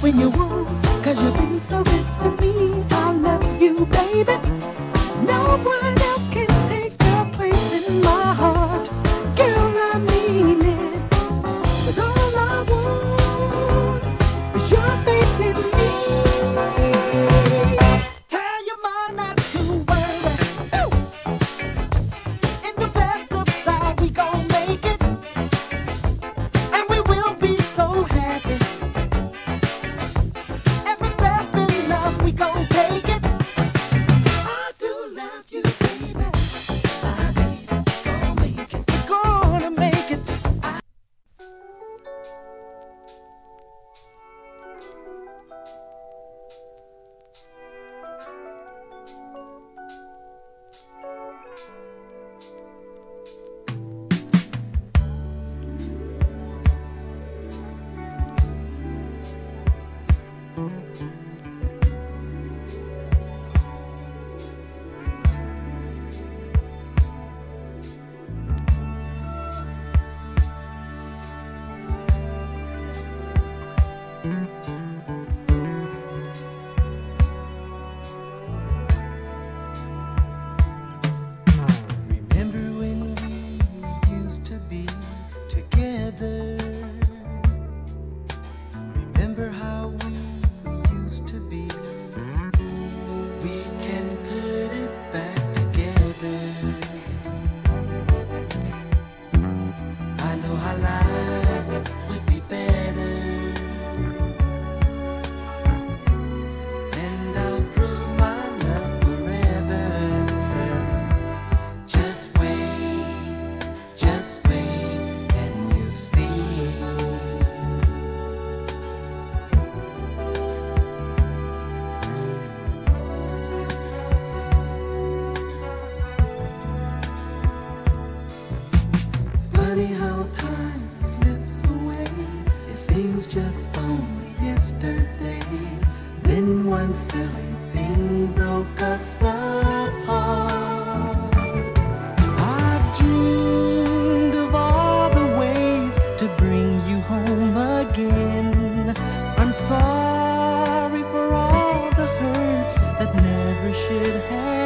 when you want, 'cause you've been so good to me. I love you, baby. No one else can take your place in my heart. Girl, I mean it. But all I want is your faith in me. Tell your mind not to worry. Ooh. In the best of time, we gon' make it. And we will be so happy. Every step in love, we gon' take it. I do love you, baby. My baby, gon' make it. We're gonna make it. Remember when we used to be together? Remember how we used to be? We can put it back together. I know how life would be better, and I'll prove my love forever. Just wait, and you'll see. Funny how time slips away. It seems just only yesterday. Then one silly thing broke us apart. I've dreamed of all the ways to bring you home again. I'm sorry for all the hurts that never should have